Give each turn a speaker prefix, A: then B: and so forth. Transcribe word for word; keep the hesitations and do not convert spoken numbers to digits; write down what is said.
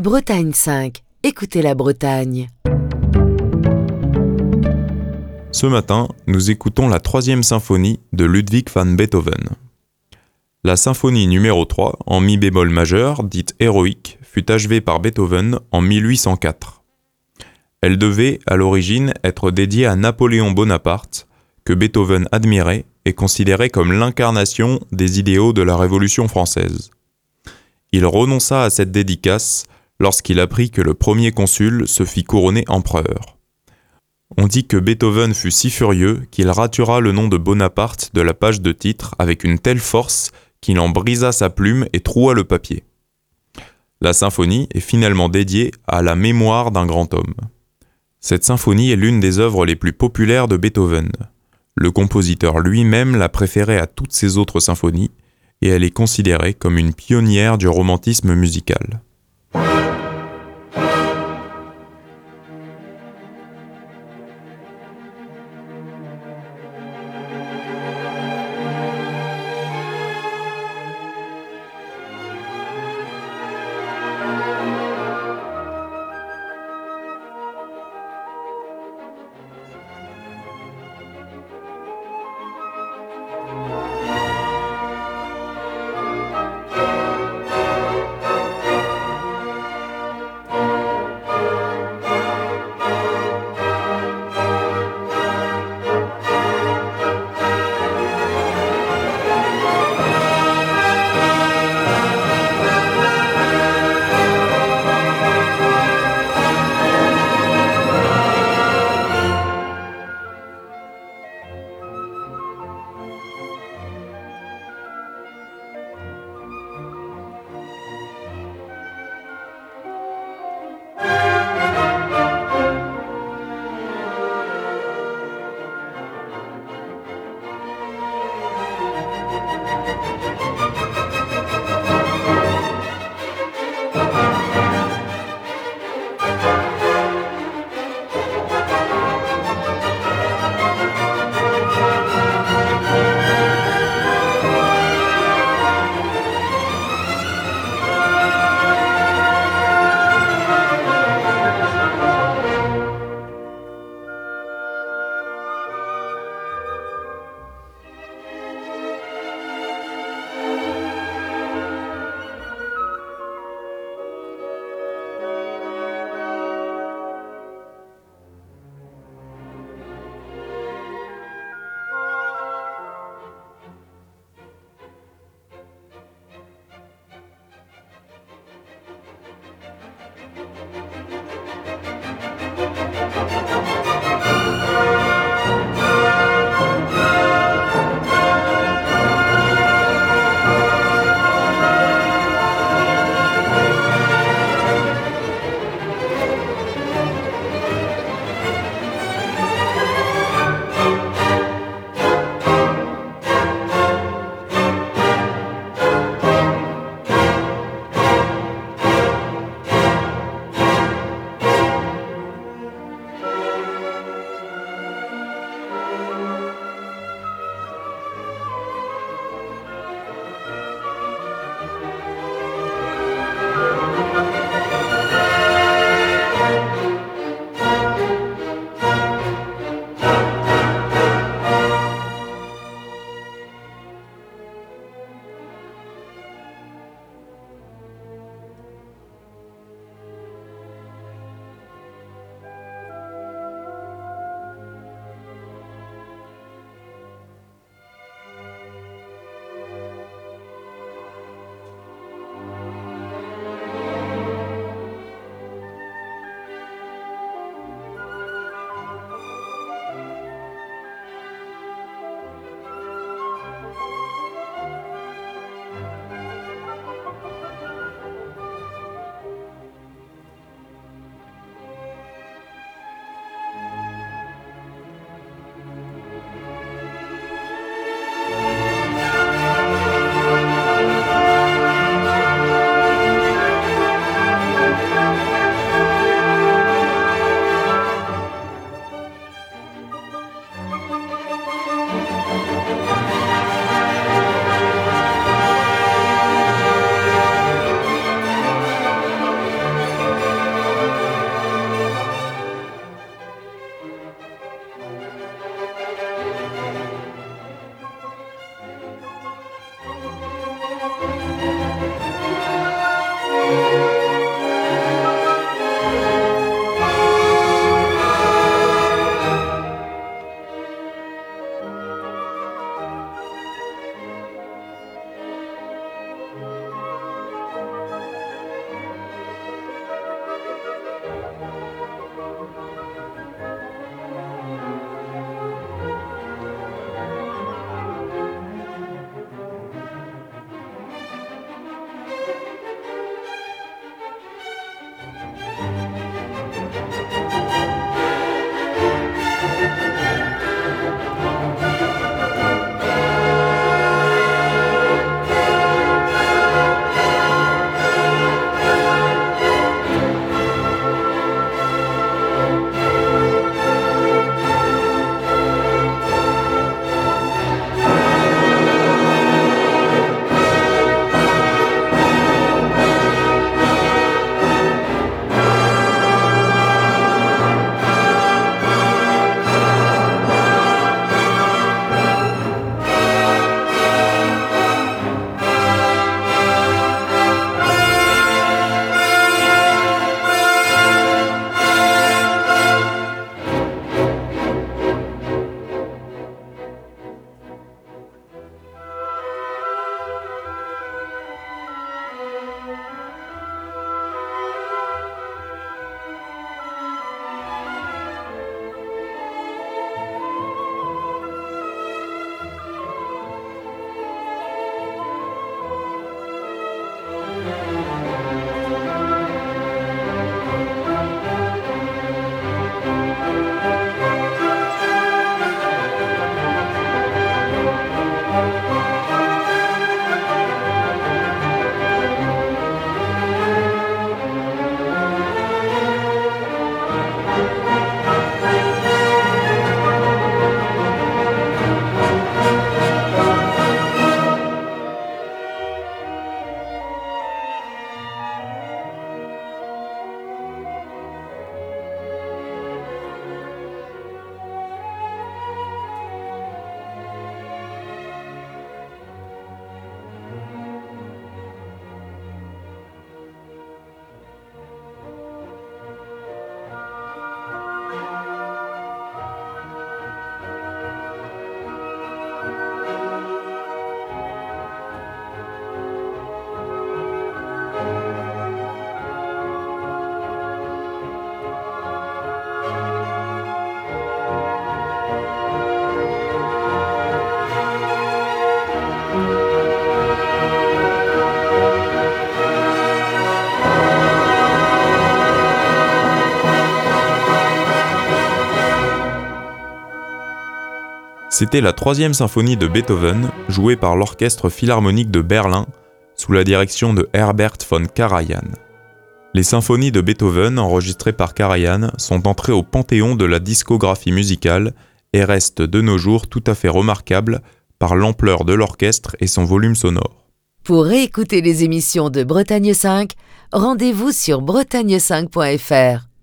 A: Bretagne cinq, écoutez la Bretagne.
B: Ce matin, nous écoutons la troisième symphonie de Ludwig van Beethoven. La symphonie numéro trois, en mi bémol majeur, dite héroïque, fut achevée par Beethoven en mille huit cent quatre. Elle devait, à l'origine, être dédiée à Napoléon Bonaparte, que Beethoven admirait et considérait comme l'incarnation des idéaux de la Révolution française. Il renonça à cette dédicace lorsqu'il apprit que le premier consul se fit couronner empereur. On dit que Beethoven fut si furieux qu'il ratura le nom de Bonaparte de la page de titre avec une telle force qu'il en brisa sa plume et troua le papier. La symphonie est finalement dédiée à la mémoire d'un grand homme. Cette symphonie est l'une des œuvres les plus populaires de Beethoven. Le compositeur lui-même l'a préférée à toutes ses autres symphonies et elle est considérée comme une pionnière du romantisme musical. C'était la troisième symphonie de Beethoven, jouée par l'Orchestre Philharmonique de Berlin, sous la direction de Herbert von Karajan. Les symphonies de Beethoven enregistrées par Karajan sont entrées au panthéon de la discographie musicale et restent de nos jours tout à fait remarquables par l'ampleur de l'orchestre et son volume sonore.
A: Pour réécouter les émissions de Bretagne cinq, rendez-vous sur bretagne cinq point f r.